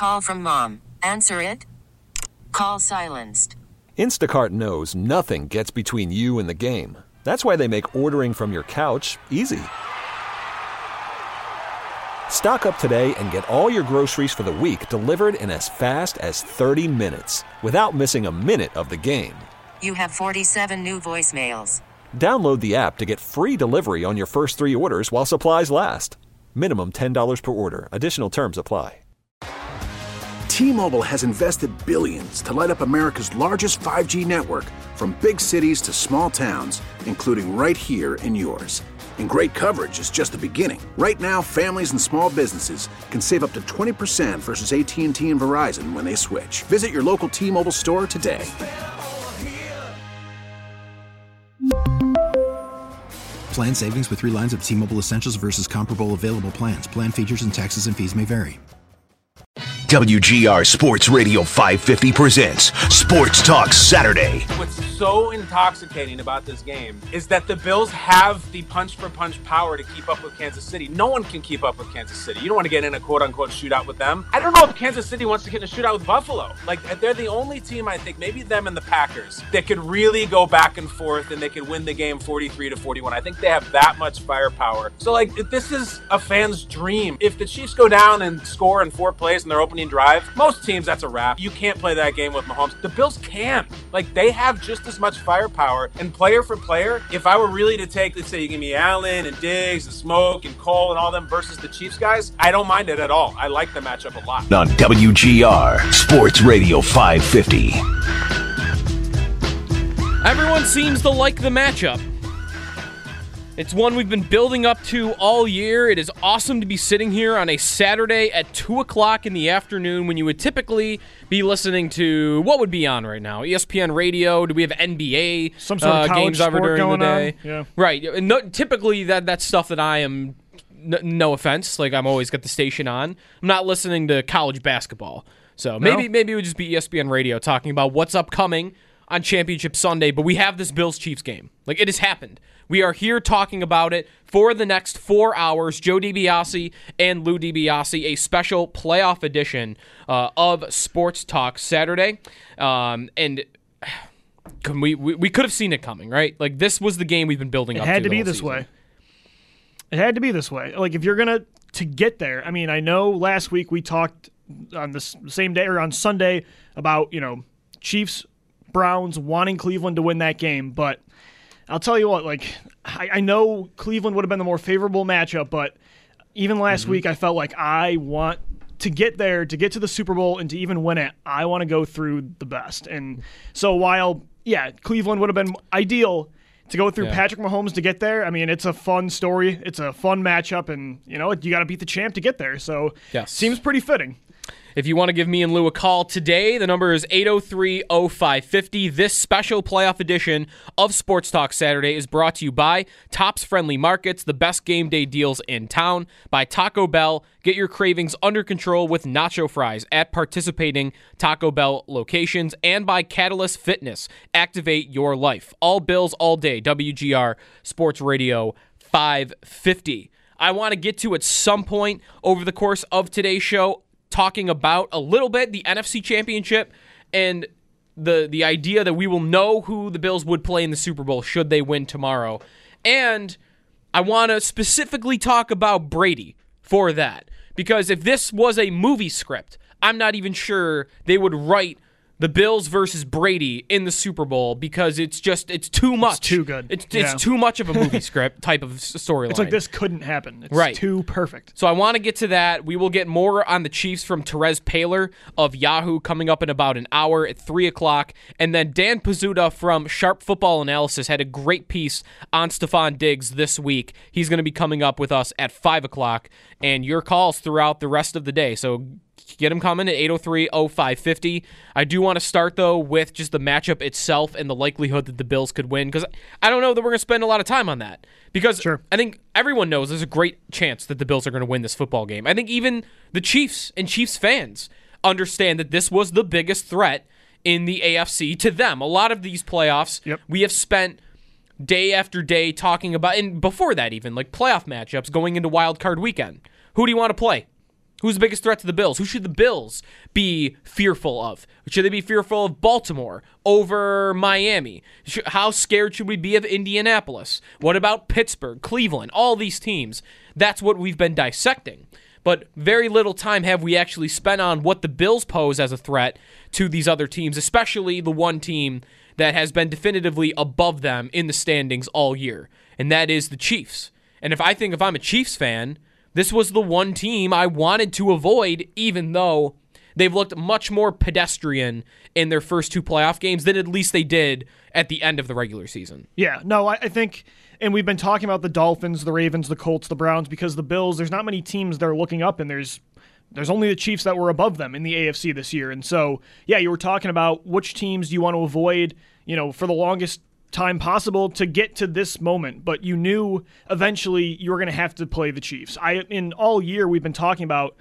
Call from mom. Answer it. Call silenced. Instacart knows nothing gets between you and the game. That's why they make ordering from your couch easy. Stock up today and get all your groceries for the week delivered in as fast as 30 minutes without missing a minute of the game. You have 47 new voicemails. Download the app to get free delivery on your first 3 orders while supplies last. Minimum $10 per order. Additional terms apply. T-Mobile has invested billions to light up America's largest 5G network, from big cities to small towns, including right here in yours. And great coverage is just the beginning. Right now, families and small businesses can save up to 20% versus AT&T and Verizon when they switch. Visit your local T-Mobile store today. Plan savings with 3 lines of T-Mobile Essentials versus comparable available plans. Plan features and taxes and fees may vary. WGR Sports Radio 550 presents Sports Talk Saturday. What's so intoxicating about this game is that the Bills have the punch-for-punch power to keep up with Kansas City. No one can keep up with Kansas City. You don't want to get in a quote-unquote shootout with them. I don't know if Kansas City wants to get in a shootout with Buffalo. Like, they're the only team, I think, maybe them and the Packers, that could really go back and forth and they could win the game 43-41. I think they have that much firepower. So, like, this is a fan's dream. If the Chiefs go down and score in 4 plays in their opening drive, most teams, that's a wrap. You can't play that game with Mahomes. The Bills can. Like, they have just as much firepower. And player for player, if I were really to take, let's say you give me Allen and Diggs and Smoke and Cole and all them versus the Chiefs guys, I don't mind it at all. I like the matchup a lot. On WGR Sports Radio 550. Everyone seems to like the matchup. It's one we've been building up to all year. It is awesome to be sitting here on a Saturday at 2 o'clock in the afternoon when you would typically be listening to what would be on right now? ESPN Radio? Do we have NBA some sort of college games ever sport during the going day? on? Yeah. Right. No, typically, that's stuff that I am, no offense, like I'm always got the station on. I'm not listening to college basketball. So maybe it would just be ESPN Radio talking about what's upcoming on Championship Sunday, but we have this Bills-Chiefs game. Like, it has happened. We are here talking about it for the next 4 hours. Joe DiBiase and Lou DiBiase, a special playoff edition of Sports Talk Saturday. And we could have seen it coming, right? Like, this was the game we've been building up to. It had to be this season. Way. It had to be this way. Like, if you're going to get there, I mean, I know last week we talked on the same day or on Sunday about, Chiefs, Browns wanting Cleveland to win that game, but I'll tell you what, like, I know Cleveland would have been the more favorable matchup, but even last week I felt like I want to get there, to get to the Super Bowl and to even win it, I want to go through the best. And so while, Cleveland would have been ideal to go through Patrick Mahomes to get there, I mean, it's a fun story. It's a fun matchup, and, you got to beat the champ to get there. So seems pretty fitting. If you want to give me and Lou a call today, the number is 803-0550. This special playoff edition of Sports Talk Saturday is brought to you by Tops Friendly Markets, the best game day deals in town, by Taco Bell. Get your cravings under control with nacho fries at participating Taco Bell locations, and by Catalyst Fitness. Activate your life. All Bills, all day. WGR Sports Radio 550. I want to get to at some point over the course of today's show talking about a little bit the NFC Championship and the idea that we will know who the Bills would play in the Super Bowl should they win tomorrow. And I want to specifically talk about Brady for that, because if this was a movie script, I'm not even sure they would write the Bills versus Brady in the Super Bowl, because it's too much. It's too good. It's too much of a movie script type of storyline. It's like this couldn't happen. It's too perfect. So I want to get to that. We will get more on the Chiefs from Terez Paylor of Yahoo coming up in about an hour at 3 o'clock. And then Dan Pizzuta from Sharp Football Analysis had a great piece on Stephon Diggs this week. He's going to be coming up with us at 5 o'clock. And your calls throughout the rest of the day. So get them coming at 803-0550. I do want to start, though, with just the matchup itself and the likelihood that the Bills could win, because I don't know that we're going to spend a lot of time on that, because I think everyone knows there's a great chance that the Bills are going to win this football game. I think even the Chiefs and Chiefs fans understand that this was the biggest threat in the AFC to them. A lot of these playoffs, we have spent day after day talking about, and before that even, like playoff matchups going into Wild Card Weekend. Who do you want to play? Who's the biggest threat to the Bills? Who should the Bills be fearful of? Should they be fearful of Baltimore over Miami? How scared should we be of Indianapolis? What about Pittsburgh, Cleveland, all these teams? That's what we've been dissecting. But very little time have we actually spent on what the Bills pose as a threat to these other teams, especially the one team that has been definitively above them in the standings all year, and that is the Chiefs. And if I'm a Chiefs fan, this was the one team I wanted to avoid, even though they've looked much more pedestrian in their first 2 playoff games than at least they did at the end of the regular season. Yeah, no, I think, and we've been talking about the Dolphins, the Ravens, the Colts, the Browns, because the Bills, there's not many teams they're looking up, and there's only the Chiefs that were above them in the AFC this year. And so, yeah, you were talking about which teams do you want to avoid, for the longest time possible to get to this moment, but you knew eventually you were going to have to play the Chiefs. In all year we've been talking about,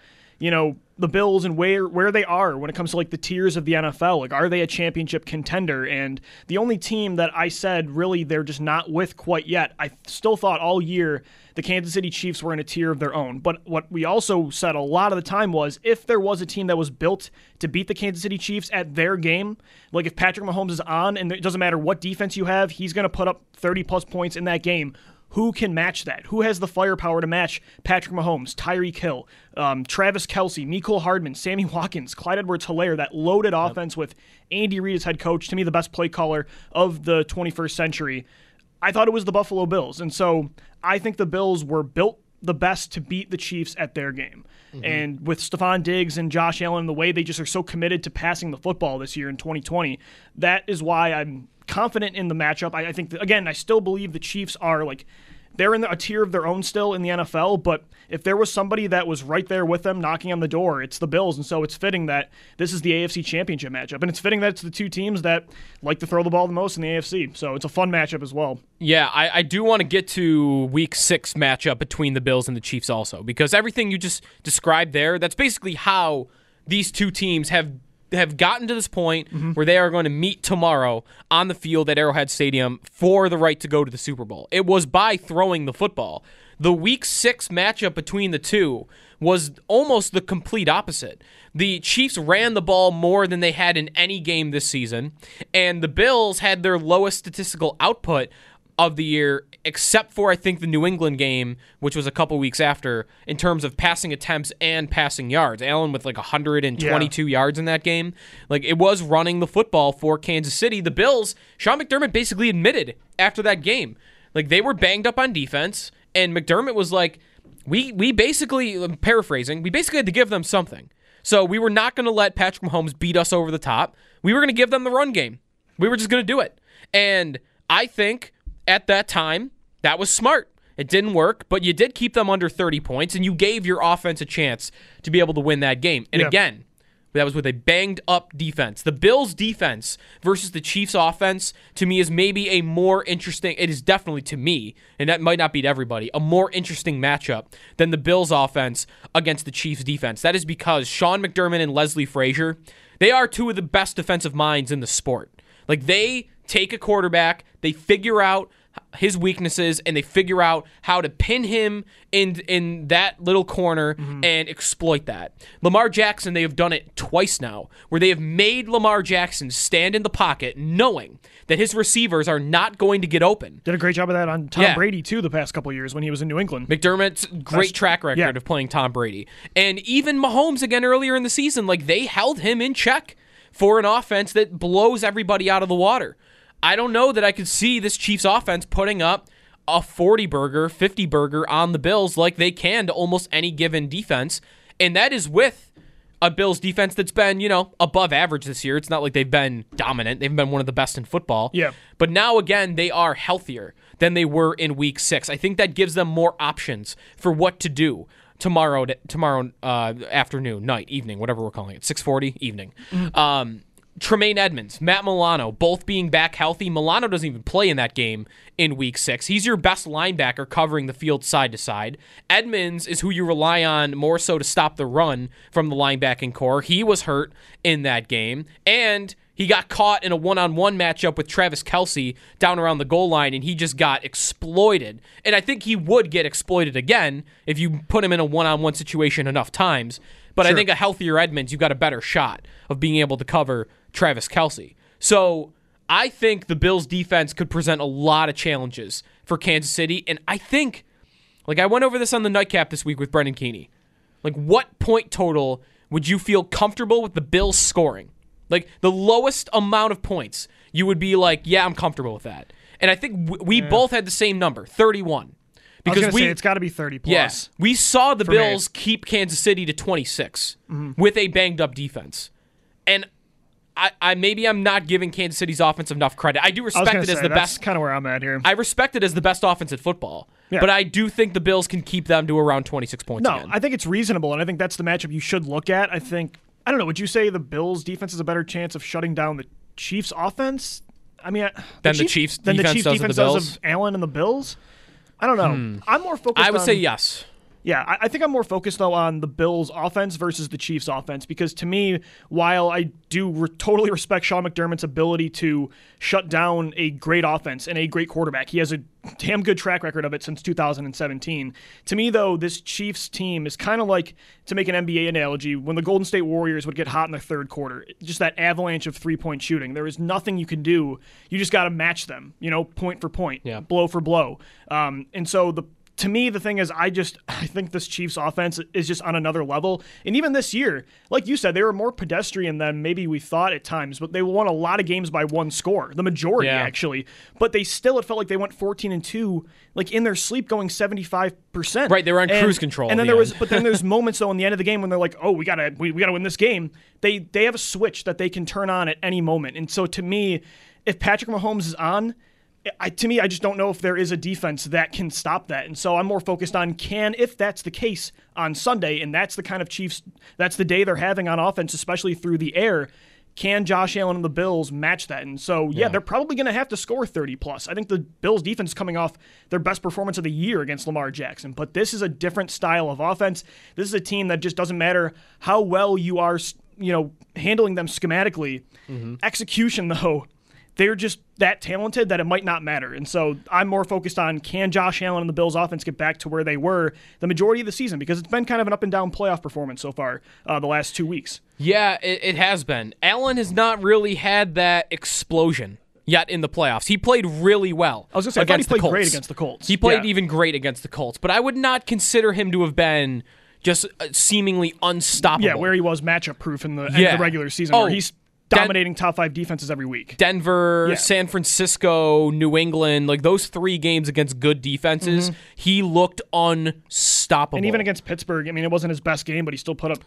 the Bills and where they are when it comes to like the tiers of the NFL. Like, are they a championship contender? And the only team that I said really they're just not with quite yet, I still thought all year the Kansas City Chiefs were in a tier of their own. But what we also said a lot of the time was if there was a team that was built to beat the Kansas City Chiefs at their game, like if Patrick Mahomes is on and it doesn't matter what defense you have, he's going to put up 30-plus points in that game. Who can match that? Who has the firepower to match Patrick Mahomes, Tyreek Hill, Travis Kelce, Mecole Hardman, Sammy Watkins, Clyde Edwards-Helaire, that loaded offense with Andy Reid as head coach, to me the best play caller of the 21st century. I thought it was the Buffalo Bills. And so I think the Bills were built the best to beat the Chiefs at their game. Mm-hmm. And with Stephon Diggs and Josh Allen, the way they just are so committed to passing the football this year in 2020, that is why I'm confident in the matchup. I think, again, I still believe the Chiefs are they're in a tier of their own still in the NFL, but if there was somebody that was right there with them knocking on the door, it's the Bills. And so it's fitting that this is the AFC Championship matchup. And it's fitting that it's the two teams that like to throw the ball the most in the AFC. So it's a fun matchup as well. Yeah, I do want to get to Week 6 matchup between the Bills and the Chiefs also, because everything you just described there, that's basically how these two teams have gotten to this point where they are going to meet tomorrow on the field at Arrowhead Stadium for the right to go to the Super Bowl. It was by throwing the football. The Week 6 matchup between the two was almost the complete opposite. The Chiefs ran the ball more than they had in any game this season, and the Bills had their lowest statistical output of the year, except for, I think, the New England game, which was a couple weeks after, in terms of passing attempts and passing yards. Allen with 122 yards in that game. It was running the football for Kansas City. The Bills, Sean McDermott basically admitted after that game, they were banged up on defense, and McDermott was like, we basically, I'm paraphrasing, we basically had to give them something. So we were not going to let Patrick Mahomes beat us over the top. We were going to give them the run game. We were just going to do it. And I think at that time, that was smart. It didn't work, but you did keep them under 30 points, and you gave your offense a chance to be able to win that game. And again, that was with a banged-up defense. The Bills' defense versus the Chiefs' offense, to me, is maybe a more interesting, it is definitely to me, and that might not be to everybody, a more interesting matchup than the Bills' offense against the Chiefs' defense. That is because Sean McDermott and Leslie Frazier, they are two of the best defensive minds in the sport. They take a quarterback, they figure out his weaknesses, and they figure out how to pin him in that little corner and exploit that. Lamar Jackson, they have done it twice now, where they have made Lamar Jackson stand in the pocket knowing that his receivers are not going to get open. Did a great job of that on Tom Brady, too, the past couple of years when he was in New England. McDermott's great track record of playing Tom Brady. And even Mahomes, again, earlier in the season, they held him in check for an offense that blows everybody out of the water. I don't know that I could see this Chiefs offense putting up a 40-burger, 50-burger on the Bills like they can to almost any given defense. And that is with a Bills defense that's been, above average this year. It's not like they've been dominant. They've been one of the best in football. Yeah. But now, again, they are healthier than they were in Week 6. I think that gives them more options for what to do tomorrow afternoon, night, evening, whatever we're calling it, 6:40, evening. Tremaine Edmonds, Matt Milano, both being back healthy. Milano doesn't even play in that game in Week 6. He's your best linebacker covering the field side to side. Edmonds is who you rely on more so to stop the run from the linebacking core. He was hurt in that game, and He got caught in a one-on-one matchup with Travis Kelce down around the goal line, and he just got exploited. And I think he would get exploited again if you put him in a one-on-one situation enough times. But I think a healthier Edmonds, you've got a better shot of being able to cover Travis Kelce. So I think the Bills' defense could present a lot of challenges for Kansas City. And I think, I went over this on the Nightcap this week with Brendan Keeney. What point total would you feel comfortable with the Bills scoring? The lowest amount of points, you would be yeah, I'm comfortable with that. And I think we both had the same number, 31. Because it's got to be 30 plus. Yes. We saw the Bills keep Kansas City to 26 with a banged-up defense. And I'm not giving Kansas City's offense enough credit. I do respect it as the best. That's kind of where I'm at here. I respect it as the best offense at football. Yeah. But I do think the Bills can keep them to around 26 points again. I think it's reasonable, and I think that's the matchup you should look at. I don't know, would you say the Bills' defense has a better chance of shutting down the Chiefs' offense? I mean, the Chiefs' defense does of Allen and the Bills? I don't know. I'm more focused I would say yes. Yeah, I think I'm more focused, though, on the Bills' offense versus the Chiefs' offense, because to me, while I do totally respect Sean McDermott's ability to shut down a great offense and a great quarterback, he has a damn good track record of it since 2017. To me, though, this Chiefs team is kind of like, to make an NBA analogy, when the Golden State Warriors would get hot in the third quarter, just that avalanche of three-point shooting. There is nothing you can do. You just got to match them, point for point, blow for blow. And so to me, the thing is, I think this Chiefs offense is just on another level. And even this year, like you said, they were more pedestrian than maybe we thought at times, but they won a lot of games by one score, the majority actually. But it felt like they went 14-2, in their sleep, going 75%. Right, they were on cruise control. And then there's moments though in the end of the game when they're like, oh, we gotta win this game. They have a switch that they can turn on at any moment. And so to me, if Patrick Mahomes is on, I just don't know if there is a defense that can stop that. And so I'm more focused on if that's the case on Sunday, and that's the kind of Chiefs, that's the day they're having on offense, especially through the air, can Josh Allen and the Bills match that? And so, they're probably going to have to score 30+. I think the Bills' defense is coming off their best performance of the year against Lamar Jackson. But this is a different style of offense. This is a team that just doesn't matter how well you are, handling them schematically. Execution, though, they're just that talented that it might not matter. And so I'm more focused on, can Josh Allen and the Bills offense get back to where they were the majority of the season? Because it's been kind of an up and down playoff performance so far the last 2 weeks. Yeah, it has been. Allen has not really had that explosion yet in the playoffs. He played really well. I was going to say, I thought he played great against the Colts. He played even great against the Colts, but I would not consider him to have been just seemingly unstoppable. Yeah, where he was matchup proof in the end of the regular season, where he's dominating top 5 defenses every week. Denver, San Francisco, New England, those 3 games against good defenses, he looked unstoppable. And even against Pittsburgh, I mean, it wasn't his best game, but he still put up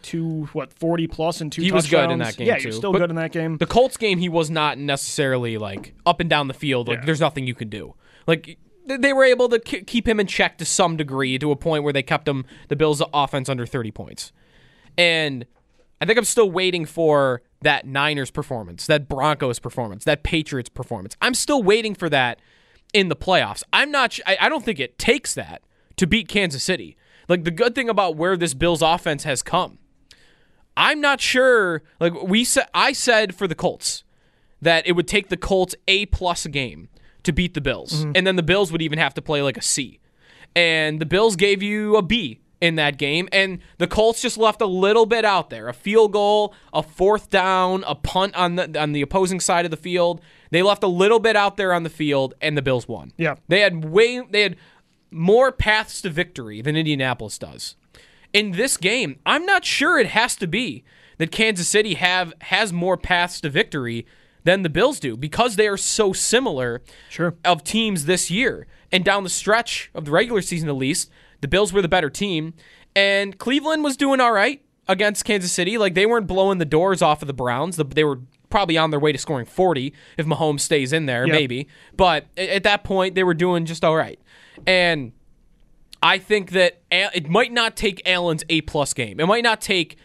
40+ and 2 touchdowns. He was good in that game, too. Yeah, he was still good in that game. The Colts game, he was not necessarily, up and down the field. There's nothing you can do. They were able to keep him in check to some degree, to a point where they kept the Bills' offense under 30 points. And I think I'm still waiting for that Niners performance, that Broncos performance, that Patriots performance. I'm still waiting for that in the playoffs. I don't think it takes that to beat Kansas City. The good thing about where this Bills offense has come, I'm not sure. I said for the Colts that it would take the Colts a game to beat the Bills, and then the Bills would even have to play a C. And the Bills gave you a B in that game, and the Colts just left a little bit out there. A field goal, a 4th down, a punt on the opposing side of the field. They left a little bit out there on the field, and the Bills won. Yeah. They had more paths to victory than Indianapolis does. In this game, I'm not sure it has to be that Kansas City has more paths to victory than the Bills do, because they are so similar of teams this year. And down the stretch of the regular season, at least, the Bills were the better team, and Cleveland was doing all right against Kansas City. They weren't blowing the doors off of the Browns. They were probably on their way to scoring 40 if Mahomes stays in there, maybe. But at that point, they were doing just all right. And I think that it might not take Allen's A+ game. It might not take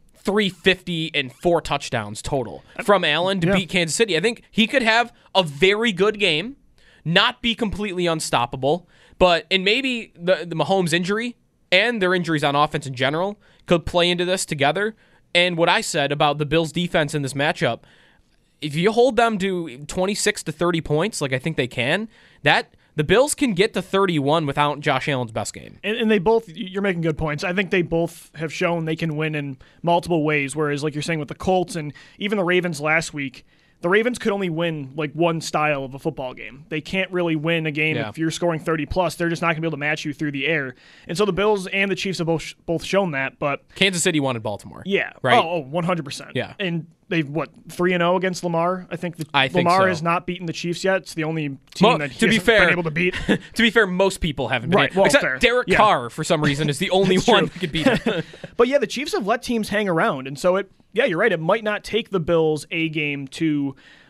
350 and 4 touchdowns total from Allen to beat Kansas City. I think he could have a very good game, not be completely unstoppable, and maybe the Mahomes injury and their injuries on offense in general could play into this together. And what I said about the Bills' defense in this matchup, if you hold them to 26 to 30 points, like I think they can, the Bills can get to 31 without Josh Allen's best game. And they both, you're making good points. I think they both have shown they can win in multiple ways, whereas like you're saying with the Colts and even the Ravens last week, the Ravens could only win like one style of a football game. They can't really win a game if you're scoring 30+. They're just not going to be able to match you through the air. And so the Bills and the Chiefs have both shown that. But Kansas City wanted Baltimore. Yeah. Right? Oh, 100%. Yeah. And they've, 3-0 against Lamar? I think think Lamar so. has not beaten the Chiefs yet. It's the only team that he to be hasn't fair, been able to beat. To be fair, most people haven't been able. Well, Except fair. Derek Carr, for some reason, is the only one that could beat him. But yeah, the Chiefs have let teams hang around. And so you're right. It might not take the Bills a game to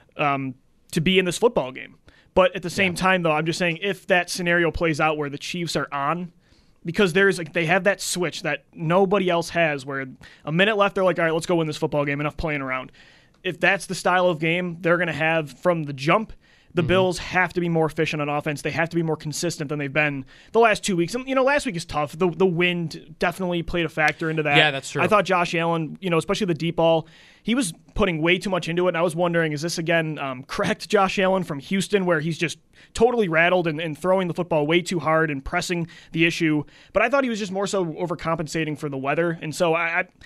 be in this football game. But at the same time, though, I'm just saying if that scenario plays out where the Chiefs are on, because they have that switch that nobody else has where a minute left, they're like, all right, let's go win this football game, enough playing around. If that's the style of game they're going to have from the jump, the Bills have to be more efficient on offense. They have to be more consistent than they've been the last 2 weeks. And, last week is tough. The wind definitely played a factor into that. Yeah, that's true. I thought Josh Allen, especially the deep ball, he was putting way too much into it. And I was wondering, is this again correct Josh Allen from Houston where he's just totally rattled and throwing the football way too hard and pressing the issue? But I thought he was just more so overcompensating for the weather. And so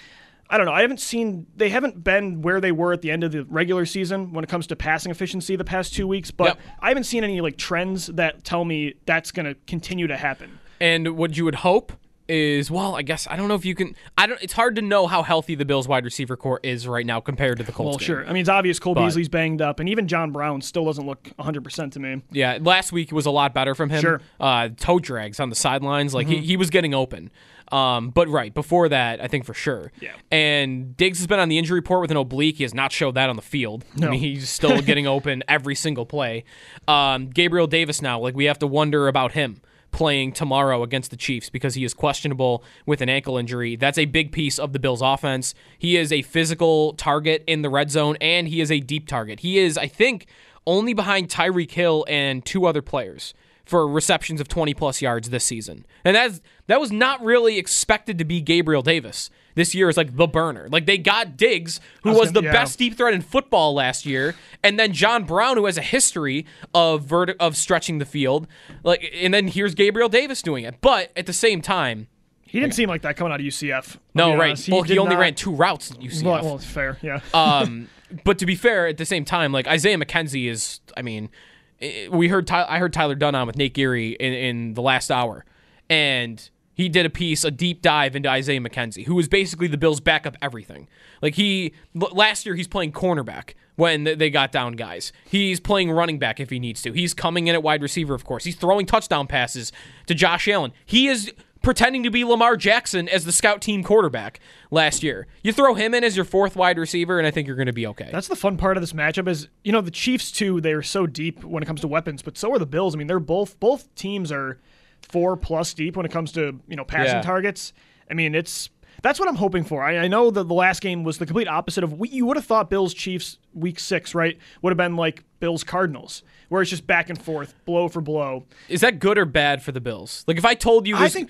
I don't know. They haven't been where they were at the end of the regular season when it comes to passing efficiency the past 2 weeks, but I haven't seen any trends that tell me that's going to continue to happen. And what you would hope is, I guess, I don't know if you can, it's hard to know how healthy the Bills wide receiver core is right now compared to the Colts. Well, sure. I mean, it's obvious Cole Beasley's banged up, and even John Brown still doesn't look 100% to me. Yeah, last week was a lot better from him. Sure. Toe drags on the sidelines, he was getting open. But right, before that, I think for sure. Yeah. And Diggs has been on the injury report with an oblique. He has not showed that on the field. No. I mean, he's still getting open every single play. Gabriel Davis now, we have to wonder about him playing tomorrow against the Chiefs because he is questionable with an ankle injury. That's a big piece of the Bills' offense. He is a physical target in the red zone, and he is a deep target. He is, I think, only behind Tyreek Hill and two other players for receptions of 20-plus yards this season. And that was not really expected to be Gabriel Davis. This year is the burner. They got Diggs, who was the best deep threat in football last year, and then John Brown, who has a history of stretching the field. And then here's Gabriel Davis doing it. But at the same time, he didn't seem like that coming out of UCF. No, right. He only ran two routes at UCF. Well, it's fair, yeah. But to be fair, at the same time, Isaiah McKenzie is, I heard Tyler Dunn on with Nate Geary in the last hour, and he did a deep dive into Isaiah McKenzie, who was basically the Bills' backup everything. Last year he's playing cornerback when they got down guys. He's playing running back if he needs to. He's coming in at wide receiver, of course. He's throwing touchdown passes to Josh Allen. He is pretending to be Lamar Jackson as the scout team quarterback last year. You throw him in as your fourth wide receiver, and I think you're going to be okay. That's the fun part of this matchup is, the Chiefs, too, they're so deep when it comes to weapons, but so are the Bills. I mean, they're both teams are 4+ deep when it comes to, passing targets. I mean, that's what I'm hoping for. I know that the last game was the complete opposite of you would have thought Bills-Chiefs week 6, right? Would have been like Bills-Cardinals, where it's just back and forth, blow for blow. Is that good or bad for the Bills? If I told you there's going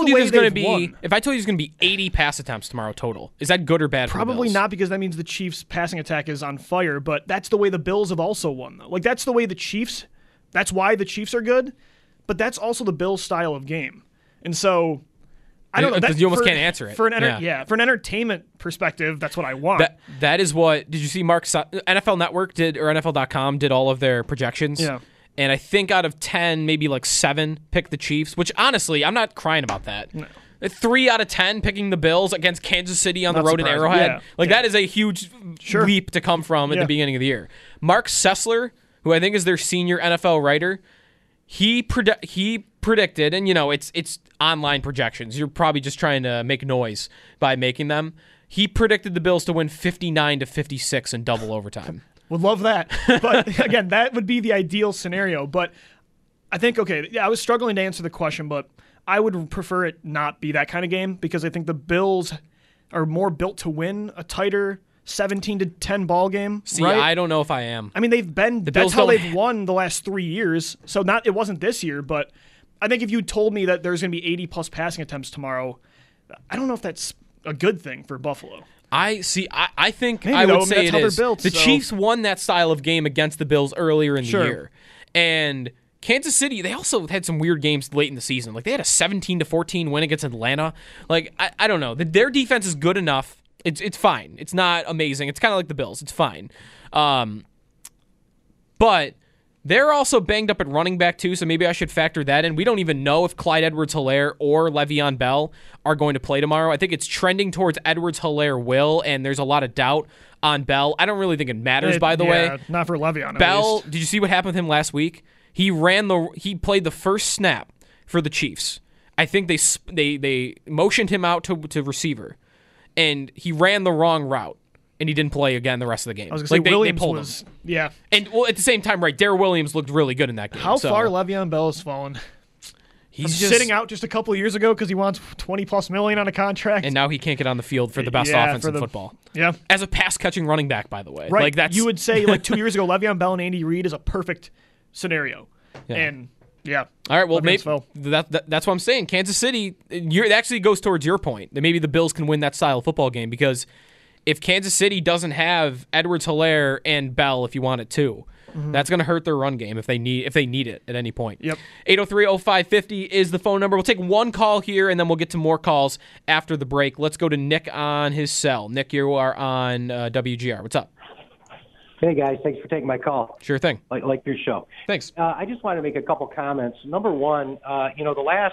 to be 80 pass attempts tomorrow total, is that good or bad for the Bills? Probably not, because that means the Chiefs' passing attack is on fire, but that's the way the Bills have also won, though. That's the way that's why the Chiefs are good, but that's also the Bills' style of game. And so I don't know. You almost can't answer it. For an entertainment perspective, that's what I want. That is what. Did you see NFL Network did, or NFL.com did all of their projections? Yeah. And I think out of 10, maybe 7 picked the Chiefs, which honestly, I'm not crying about that. No. 3 out of 10 picking the Bills against Kansas City on the road in Arrowhead. That is a huge leap to come from at the beginning of the year. Mark Sessler, who I think is their senior NFL writer, he predicted, and it's online projections. You're probably just trying to make noise by making them. He predicted the Bills to win 59-56 in double overtime. Would love that. But again, that would be the ideal scenario. But I think, I was struggling to answer the question, but I would prefer it not be that kind of game, because I think the Bills are more built to win a tighter 17-10 ball game. See, right? I don't know if I am. I mean, that's how they've won the last 3 years. So it wasn't this year, but I think if you told me that there's going to be 80+ passing attempts tomorrow, I don't know if that's a good thing for Buffalo. I think Maybe, I would though, say that's it how they're is. built, The so- Chiefs won that style of game against the Bills earlier in the Sure. year. And Kansas City, they also had some weird games late in the season. Like, they had a 17-14 win against Atlanta. Like, I don't know. Their defense is good enough. It's fine. It's not amazing. It's kind of like the Bills. It's fine. But they're also banged up at running back, too, so maybe I should factor that in. We don't even know if Clyde Edwards-Helaire or Le'Veon Bell are going to play tomorrow. I think it's trending towards Edwards-Helaire will, and there's a lot of doubt on Bell. I don't really think it matters, by the way. Not for Le'Veon, at Bell, least. did you see what happened with him last week? He played the first snap for the Chiefs. I think they motioned him out to receiver, and he ran the wrong route, and he didn't play again the rest of the game. I was going to say, Williams they pulled was... him. Yeah. And at the same time, right, Darrell Williams looked really good in that game. How far Le'Veon Bell has fallen? He's just sitting out just a couple of years ago because he wants $20+ million on a contract. And now he can't get on the field for the best offense in football. Yeah. As a pass-catching running back, by the way. Right. Like, that's... You would say, like, 2 years ago, Le'Veon Bell and Andy Reid is a perfect scenario. Yeah. And, yeah. All right, well, maybe fell. that's what I'm saying. Kansas City, it actually goes towards your point that maybe the Bills can win that style of football game, because if Kansas City doesn't have Edwards-Helaire and Bell, if you want it too, that's going to hurt their run game if they need it at any point. Yep. 803-0550 is the phone number. We'll take one call here, and then we'll get to more calls after the break. Let's go to Nick on his cell. Nick, you are on WGR. What's up? Hey, guys. Thanks for taking my call. Sure thing. Like your show. Thanks. I just want to make a couple comments. Number one, the last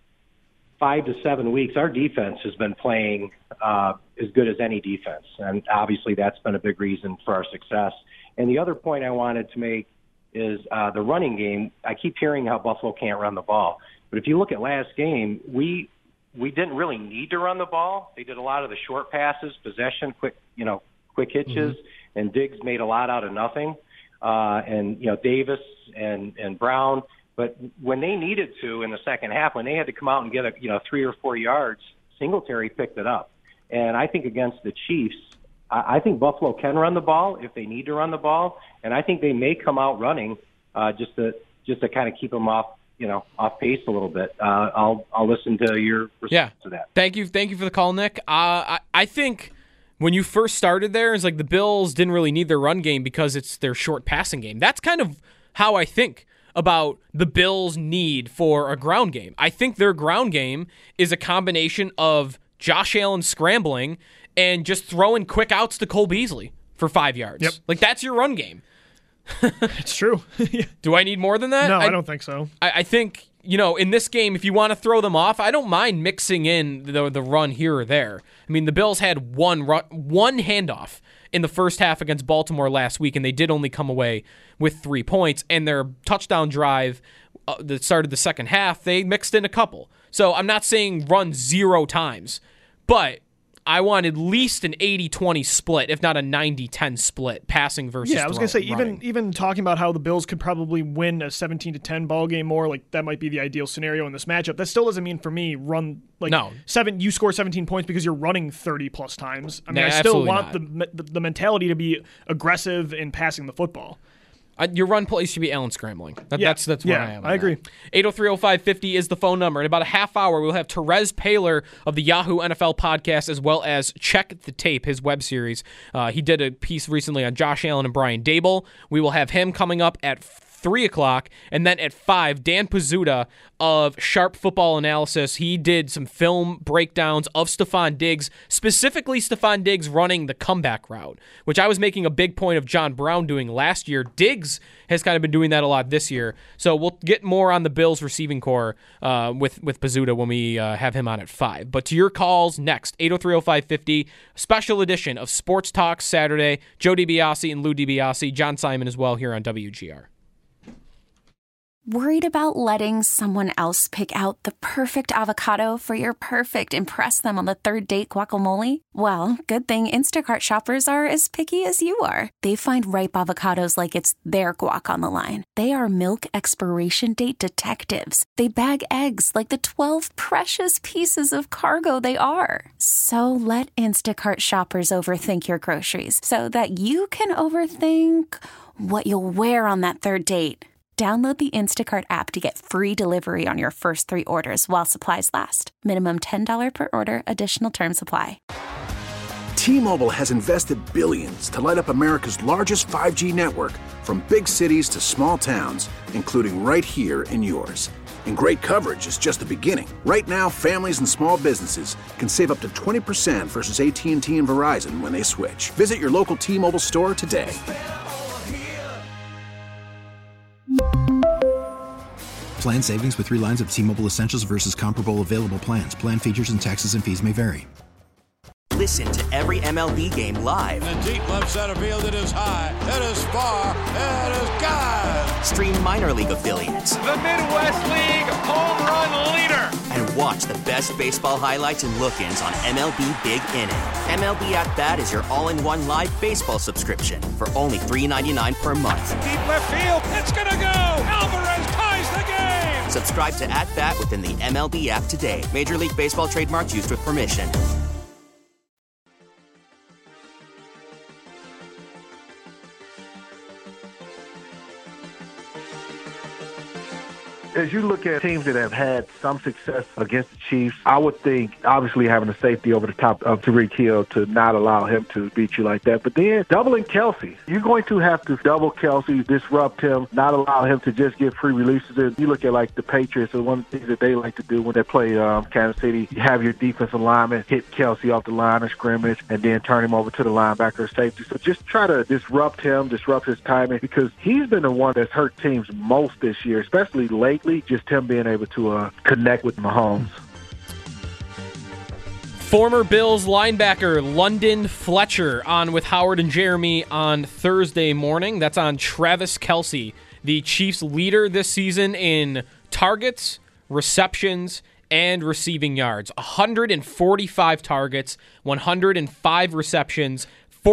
5 to 7 weeks, our defense has been playing as good as any defense, and obviously that's been a big reason for our success. And the other point I wanted to make is the running game. I keep hearing how Buffalo can't run the ball, but if you look at last game, we didn't really need to run the ball. They did a lot of the short passes, possession, quick hitches, and Diggs made a lot out of nothing. And Davis and Brown. But when they needed to in the second half, when they had to come out and get 3 or 4 yards, Singletary picked it up. And I think against the Chiefs, I think Buffalo can run the ball if they need to run the ball, and I think they may come out running just to kind of keep them off pace a little bit. I'll listen to your response to that. Thank you for the call, Nick. I think when you first started there, it's like the Bills didn't really need their run game because it's their short passing game. That's kind of how I think about the Bills' need for a ground game. I think their ground game is a combination of Josh Allen scrambling and just throwing quick outs to Cole Beasley for 5 yards. Yep. Like, that's your run game. It's true. Do I need more than that? No, I don't think so. I think, in this game, if you want to throw them off, I don't mind mixing in the run here or there. I mean, the Bills had one handoff in the first half against Baltimore last week, and they did only come away with 3 points. And their touchdown drive that started the second half, they mixed in a couple. So I'm not saying run 0 times, but I want at least an 80-20 split, if not a 90-10 split, passing versus I was going to say, running. even talking about how the Bills could probably win a 17-10 ball game more, like that might be the ideal scenario in this matchup. That still doesn't mean for me you score 17 points because you're running 30+ times. I mean, I still want the mentality to be aggressive in passing the football. Your run plays should be Allen scrambling. That's where I am. I agree. 803-0550 is the phone number. In about a half hour, we'll have Terez Paylor of the Yahoo NFL podcast, as well as Check the Tape, his web series. He did a piece recently on Josh Allen and Brian Dable. We will have him coming up at 3 o'clock, and then at 5, Dan Pizzuta of Sharp Football Analysis. He did some film breakdowns of Stephon Diggs, specifically Stephon Diggs running the comeback route, which I was making a big point of John Brown doing last year. Diggs has kind of been doing that a lot this year, so we'll get more on the Bills receiving core with Pizzuta when we have him on at 5. But to your calls next, 803-0550, special edition of Sports Talk Saturday. Joe DiBiase and Lou DiBiase, John Simon as well here on WGR. Worried about letting someone else pick out the perfect avocado for your perfect impress them on the third date guacamole? Well, good thing Instacart shoppers are as picky as you are. They find ripe avocados like it's their guac on the line. They are milk expiration date detectives. They bag eggs like the 12 precious pieces of cargo they are. So let Instacart shoppers overthink your groceries so that you can overthink what you'll wear on that third date. Download the Instacart app to get free delivery on your first 3 orders while supplies last. Minimum $10 per order. Additional terms apply. T-Mobile has invested billions to light up America's largest 5G network, from big cities to small towns, including right here in yours. And great coverage is just the beginning. Right now, families and small businesses can save up to 20% versus AT&T and Verizon when they switch. Visit your local T-Mobile store today. Plan savings with 3 lines of T-Mobile Essentials versus comparable available plans. Plan features and taxes and fees may vary. Listen to every MLB game live. In the deep left center field, it is high, it is far, it is gone. Stream minor league affiliates. The Midwest League home run leader. And watch the best baseball highlights and look-ins on MLB Big Inning. MLB At Bat is your all-in-one live baseball subscription for only $3.99 per month. Deep left field, it's gonna go. Alvarez ties the game. Subscribe to At Bat within the MLB app today. Major League Baseball trademarks used with permission. As you look at teams that have had some success against the Chiefs, I would think obviously having a safety over the top of Tyreek Hill to not allow him to beat you like that. But then doubling Kelsey. You're going to have to double Kelsey, disrupt him, not allow him to just get free releases. And you look at like the Patriots, and one of the things that they like to do when they play Kansas City, you have your defensive lineman hit Kelsey off the line of scrimmage and then turn him over to the linebacker or safety. So just try to disrupt him, disrupt his timing, because he's been the one that's hurt teams most this year, especially late. Just him being able to connect with Mahomes. Former Bills linebacker London Fletcher on with Howard and Jeremy on Thursday morning. That's on Travis Kelce, the Chiefs' leader this season in targets, receptions, and receiving yards. 145 targets, 105 receptions,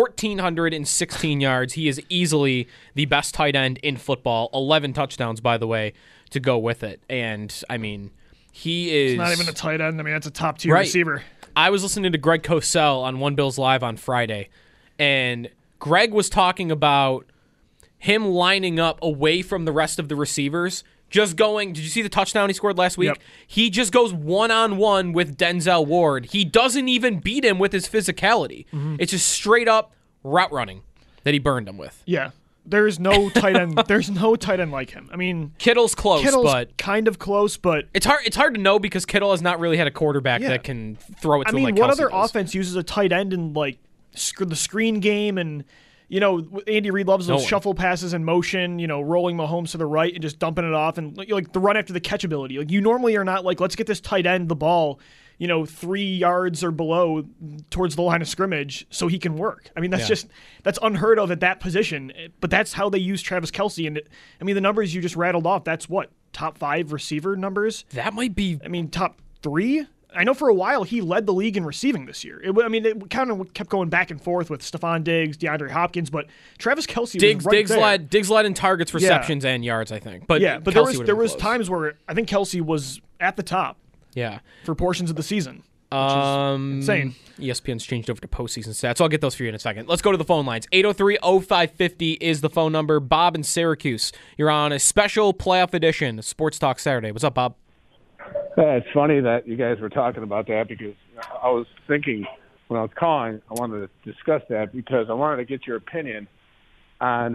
1,416 yards. He is easily the best tight end in football. 11 touchdowns, by the way, to go with it. And, I mean, he is... It's not even a tight end. I mean, that's a top-tier receiver. I was listening to Greg Cosell on One Bills Live on Friday, and Greg was talking about him lining up away from the rest of the receivers, just going... Did you see the touchdown he scored last week? Yep. He just goes one-on-one with Denzel Ward. He doesn't even beat him with his physicality. Mm-hmm. It's just straight-up route running that he burned him with. Yeah. There's no tight end. There's no tight end like him. I mean, Kittle's close, but kind of close, but it's hard. It's hard to know because Kittle has not really had a quarterback that can throw it to him like Kelce what other does. offense uses a tight end in like the screen game? And Andy Reid loves those shuffle passes in motion. Rolling Mahomes to the right and just dumping it off, and like the run after the catch ability. Like you normally are not like, let's get this tight end the ball 3 yards or below towards the line of scrimmage so he can work. I mean, that's unheard of at that position. But that's how they use Travis Kelce. And the numbers you just rattled off, that's what, top 5 receiver numbers? That might be. Top 3? I know for a while he led the league in receiving this year. It kind of kept going back and forth with Stephon Diggs, DeAndre Hopkins, but Travis Kelce was right there. Diggs led in targets, receptions, and yards, I think. But there was times where I think Kelce was at the top. Yeah, for portions of the season, which is insane. ESPN's changed over to postseason stats, so I'll get those for you in a second. Let's go to the phone lines. 803-0550 is the phone number. Bob in Syracuse, you're on a special playoff edition of Sports Talk Saturday. What's up, Bob? It's funny that you guys were talking about that because I was thinking when I was calling, I wanted to discuss that because I wanted to get your opinion on,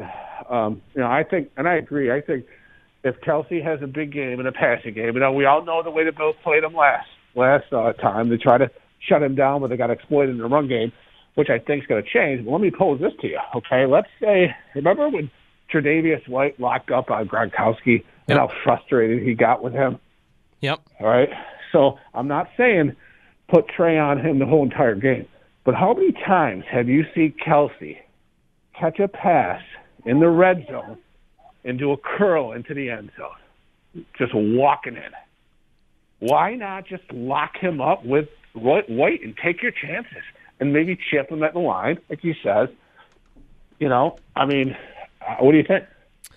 I think, and I agree, I think if Kelce has a big game and a passing game, we all know the way the Bills played him last time. They try to shut him down, but they got exploited in the run game, which I think is going to change. But let me pose this to you, okay? Let's say, remember when Tre'Davious White locked up on Gronkowski and how frustrated he got with him? Yep. All right? So I'm not saying put Trey on him the whole entire game, but how many times have you seen Kelce catch a pass in the red zone and do a curl into the end zone, just walking in? Why not just lock him up with White and take your chances and maybe chip him at the line, like he says? What do you think?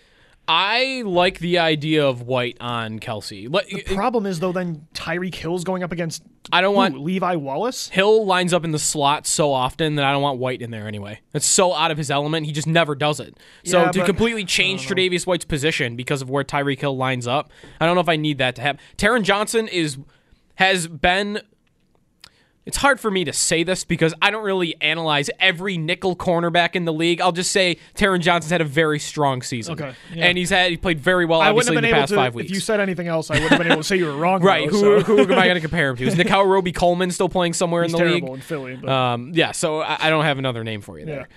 I like the idea of White on Kelce. The problem is, though, then Tyreek Hill's going up against Levi Wallace? Hill lines up in the slot so often that I don't want White in there anyway. It's so out of his element, he just never does it. So to completely change Tre'Davious White's position because of where Tyreek Hill lines up, I don't know if I need that to happen. Taron Johnson has been it's hard for me to say this because I don't really analyze every nickel cornerback in the league. I'll just say Taron Johnson's had a very strong season. Okay. Yeah. And he played very well, obviously, in the past 5 weeks. If you said anything else, I wouldn't have been able to say you were wrong. Right. Though, who am I going to compare him to? Is Nicole Roby-Coleman still playing somewhere He's in the league? terrible in Philly. But... yeah, so I don't have another name for you there.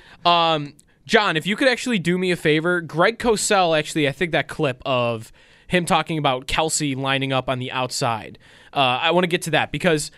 John, if you could actually do me a favor, Greg Cosell, actually, I think that clip of him talking about Kelce lining up on the outside, I want to get to that because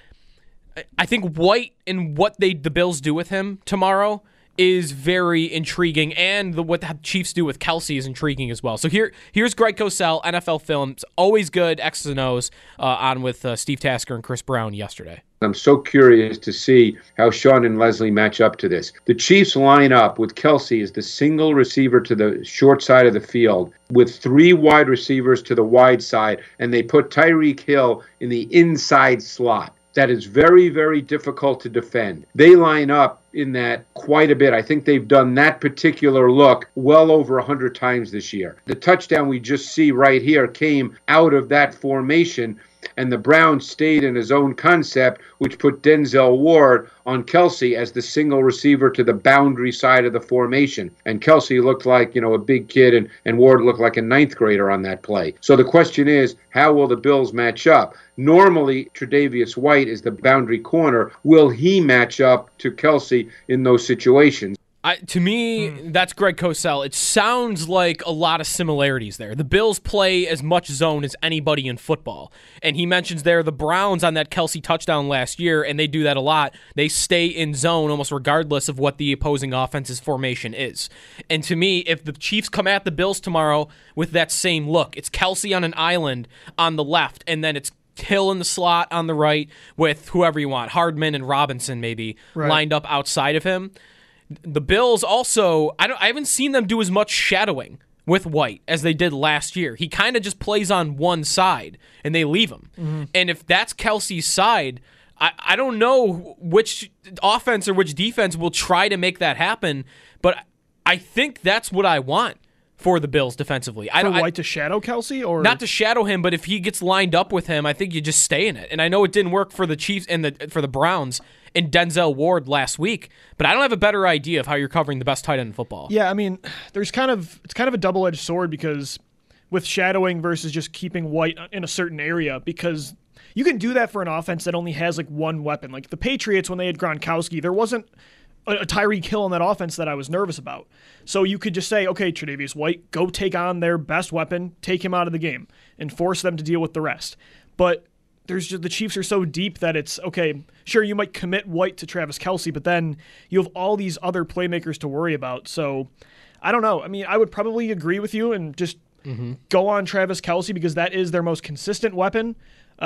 I think White and what the Bills do with him tomorrow is very intriguing, and what the Chiefs do with Kelce is intriguing as well. So here's Greg Cosell, NFL Films, always good X's and O's, on with Steve Tasker and Chris Brown yesterday. I'm so curious to see how Sean and Leslie match up to this. The Chiefs line up with Kelce as the single receiver to the short side of the field with 3 wide receivers to the wide side, and they put Tyreek Hill in the inside slot. That is very, very difficult to defend. They line up in that quite a bit. I think they've done that particular look well over 100 times this year. The touchdown we just see right here came out of that formation, and the Browns stayed in his own concept, which put Denzel Ward on Kelce as the single receiver to the boundary side of the formation. And Kelce looked like, a big kid, and Ward looked like a 9th grader on that play. So the question is, how will the Bills match up? Normally, Tre'Davious White is the boundary corner. Will he match up to Kelce in those situations? To me, that's Greg Cosell. It sounds like a lot of similarities there. The Bills play as much zone as anybody in football. And he mentions there the Browns on that Kelce touchdown last year, and they do that a lot. They stay in zone almost regardless of what the opposing offense's formation is. And to me, if the Chiefs come at the Bills tomorrow with that same look, it's Kelce on an island on the left, and then it's Hill in the slot on the right with whoever you want, Hardman and Robinson maybe, lined up outside of him. The Bills also, I haven't seen them do as much shadowing with White as they did last year. He kind of just plays on one side, and they leave him. Mm-hmm. And if that's Kelce's side, I don't know which offense or which defense will try to make that happen, but I think that's what I want for the Bills defensively. For White to shadow Kelce? Or not to shadow him, but if he gets lined up with him, I think you just stay in it. And I know it didn't work for the Chiefs and for the Browns in Denzel Ward last week, but I don't have a better idea of how you're covering the best tight end in football. Yeah, I mean, it's kind of a double-edged sword because with shadowing versus just keeping White in a certain area, because you can do that for an offense that only has like one weapon. Like the Patriots, when they had Gronkowski, there wasn't a Tyreek Hill in that offense that I was nervous about. So you could just say, okay, Tre'Davious White, go take on their best weapon, take him out of the game, and force them to deal with the rest. But the Chiefs are so deep that it's, okay, sure, you might commit White to Travis Kelce, but then you have all these other playmakers to worry about. So I don't know. I mean, I would probably agree with you and just go on Travis Kelce because that is their most consistent weapon.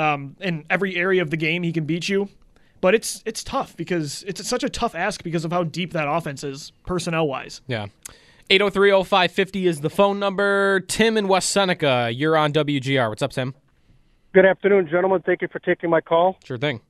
In every area of the game, he can beat you. But it's tough because it's such a tough ask because of how deep that offense is personnel-wise. Yeah. 803-0550 is the phone number. Tim in West Seneca, you're on WGR. What's up, Tim? Good afternoon, gentlemen. Thank you for taking my call. Sure thing.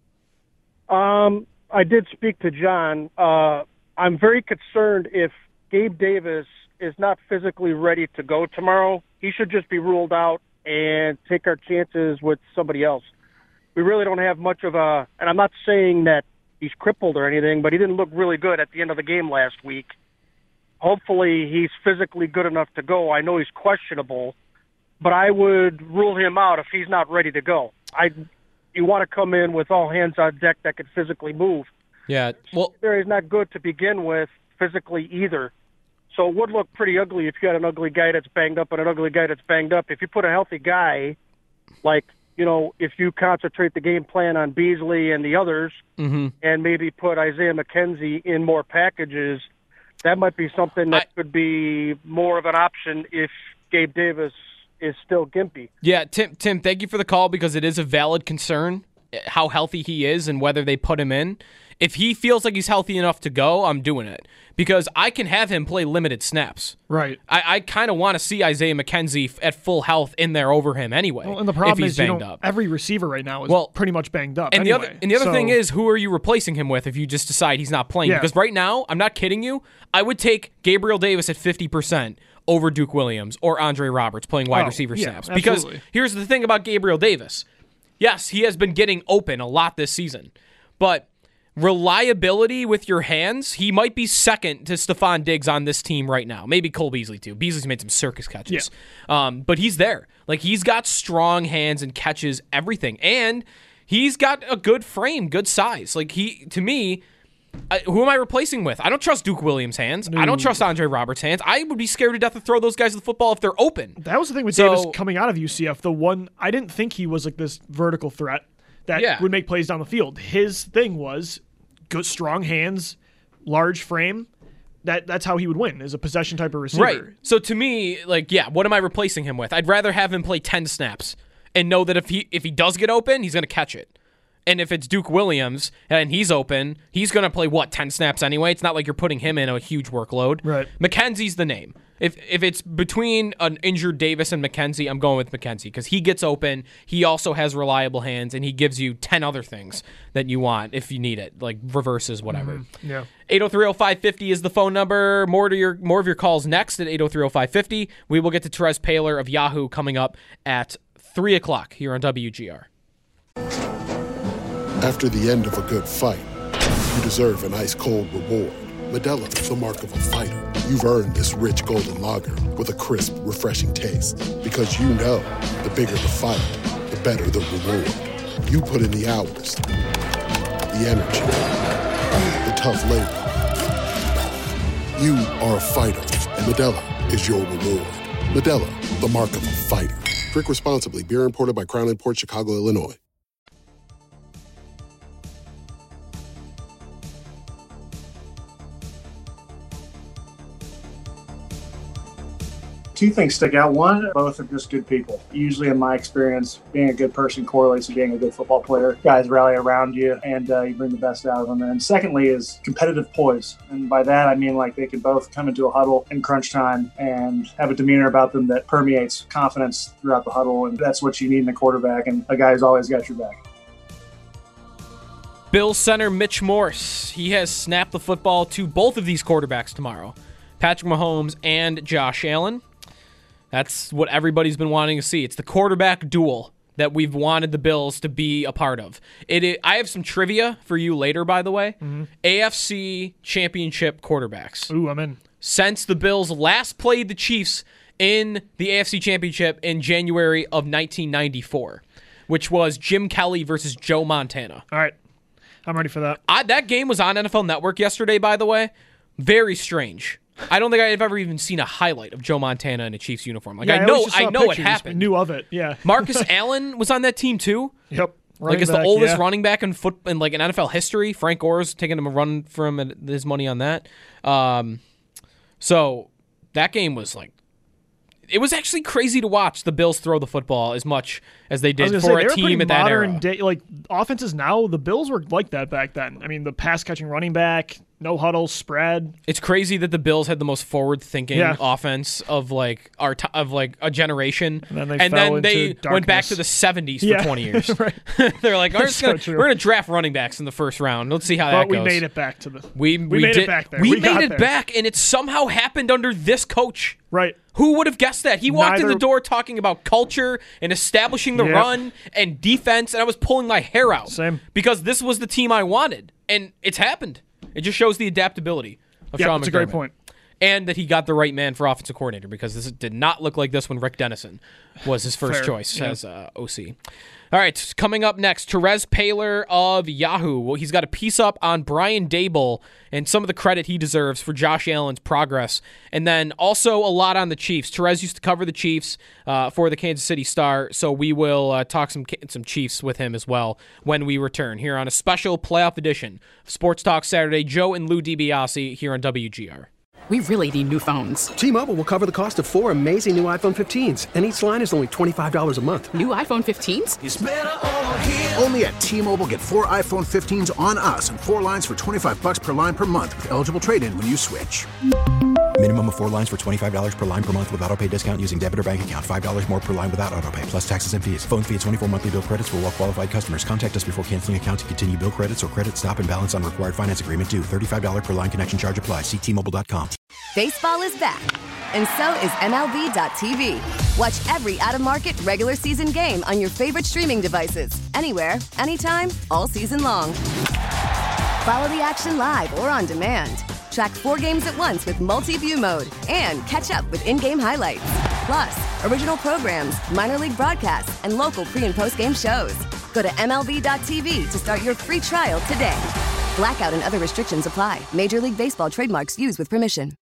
I did speak to John. I'm very concerned if Gabe Davis is not physically ready to go tomorrow. He should just be ruled out and take our chances with somebody else. We really don't have much of a, and I'm not saying that he's crippled or anything, but he didn't look really good at the end of the game last week. Hopefully he's physically good enough to go. I know he's questionable, but I would rule him out if he's not ready to go. You want to come in with all hands on deck that could physically move. Yeah, well, he's not good to begin with physically either. So it would look pretty ugly if you had an ugly guy that's banged up and an ugly guy that's banged up. If you put a healthy guy, like, if you concentrate the game plan on Beasley and the others and maybe put Isaiah McKenzie in more packages, that might be something that could be more of an option if Gabe Davis is still gimpy. Yeah, Tim, thank you for the call because it is a valid concern how healthy he is and whether they put him in. If he feels like he's healthy enough to go, I'm doing it because I can have him play limited snaps. Right. I kind of want to see Isaiah McKenzie at full health in there over him anyway. Well, and the problem is banged up. Every receiver right now is pretty much banged up. And anyway. the other thing is, who are you replacing him with if you just decide he's not playing? Yeah. Because right now, I'm not kidding you, I would take Gabriel Davis at 50% over Duke Williams or Andre Roberts playing wide receiver snaps. Because here's the thing about Gabriel Davis. Yes, he has been getting open a lot this season, but reliability with your hands, he might be second to Stephon Diggs on this team right now. Maybe Cole Beasley, too. Beasley's made some circus catches. Yeah. But he's there. Like, he's got strong hands and catches everything. And he's got a good frame, good size. Like, to me, who am I replacing with? I don't trust Duke Williams' hands. I don't trust Andre Roberts' hands. I would be scared to death to throw those guys the football if they're open. That was the thing with Davis coming out of UCF. The one, I didn't think he was like this vertical threat that would make plays down the field. His thing was good, strong hands, large frame. That's how he would win, as a possession type of receiver. Right. So to me, like, what am I replacing him with? I'd rather have him play 10 snaps and know that if he does get open, he's going to catch it. And if it's Duke Williams and he's open, he's going to play, 10 snaps anyway? It's not like you're putting him in a huge workload. Right. McKenzie's the name. If it's between an injured Davis and McKenzie, I'm going with McKenzie because he gets open, he also has reliable hands, and he gives you 10 other things that you want if you need it, like reverses, whatever. Mm-hmm. Yeah. 803-0550 is the phone number. More of your calls next at 803-0550. We will get to Terez Paylor of Yahoo coming up at 3 o'clock here on WGR. After the end of a good fight, you deserve an ice-cold reward. Modelo is the mark of a fighter. You've earned this rich golden lager with a crisp, refreshing taste. Because you know, the bigger the fight, the better the reward. You put in the hours, the energy, the tough labor. You are a fighter, and Modelo is your reward. Modelo, the mark of a fighter. Drink responsibly. Beer imported by Crown Imports, Chicago, Illinois. Two things stick out. One, both are just good people. Usually in my experience, being a good person correlates to being a good football player. Guys rally around you and you bring the best out of them. And secondly is competitive poise. And by that, I mean like they can both come into a huddle in crunch time and have a demeanor about them that permeates confidence throughout the huddle. And that's what you need in a quarterback and a guy who's always got your back. Bills center Mitch Morse. He has snapped the football to both of these quarterbacks tomorrow, Patrick Mahomes and Josh Allen. That's what everybody's been wanting to see. It's the quarterback duel that we've wanted the Bills to be a part of. I have some trivia for you later, by the way. Mm-hmm. AFC Championship quarterbacks. Ooh, I'm in. Since the Bills last played the Chiefs in the AFC Championship in January of 1994, which was Jim Kelly versus Joe Montana. All right. I'm ready for that. That game was on NFL Network yesterday, by the way. Very strange. I don't think I've ever even seen a highlight of Joe Montana in a Chiefs uniform. Like I know it happened. Knew of it. Yeah. Marcus Allen was on that team too. Yep. Like it's the oldest running back in like in NFL history. Frank Gore's taking him a run from his money on that. So that game was like, it was actually crazy to watch the Bills throw the football as much as they did for a team at that era. Like offenses now, the Bills were like that back then. I mean, the pass catching running back, no huddle, spread. It's crazy that the Bills had the most forward-thinking offense of like a generation, and then they went back to the 70s for 20 years. They're like, we're going to draft running backs in the first round. Let's see how that goes. But we made it back to the. We made it back there. We made it back, and it somehow happened under this coach. Right. Who would have guessed that? He walked in the door talking about culture and establishing the run and defense, and I was pulling my hair out. Same. Because this was the team I wanted, and it's happened. It just shows the adaptability of Sean McDermott. That's a great point. And that he got the right man for offensive coordinator, because this did not look like this when Rick Dennison was his first choice as OC. All right, coming up next, Terez Paylor of Yahoo. Well, he's got a piece up on Brian Daboll and some of the credit he deserves for Josh Allen's progress. And then also a lot on the Chiefs. Terez used to cover the Chiefs for the Kansas City Star, so we will talk some Chiefs with him as well when we return here on a special playoff edition of Sports Talk Saturday. Joe and Lou DiBiase here on WGR. We really need new phones. T-Mobile will cover the cost of 4 amazing new iPhone 15s, and each line is only $25 a month. New iPhone 15s? It's better over here. Only at T-Mobile, get 4 iPhone 15s on us and 4 lines for $25 per line per month with eligible trade-in when you switch. Minimum of 4 lines for $25 per line per month with autopay discount using debit or bank account. $5 more per line without autopay, plus taxes and fees. Phone fee at 24 monthly bill credits for well-qualified customers. Contact us before canceling account to continue bill credits or credit stop and balance on required finance agreement due. $35 per line connection charge applies. See T-Mobile.com. Baseball is back, and so is MLB.tv. Watch every out-of-market regular season game on your favorite streaming devices. Anywhere, anytime, all season long. Follow the action live or on demand. Track 4 games at once with multi-view mode and catch up with in-game highlights. Plus, original programs, minor league broadcasts, and local pre- and post-game shows. Go to MLB.tv to start your free trial today. Blackout and other restrictions apply. Major League Baseball trademarks used with permission.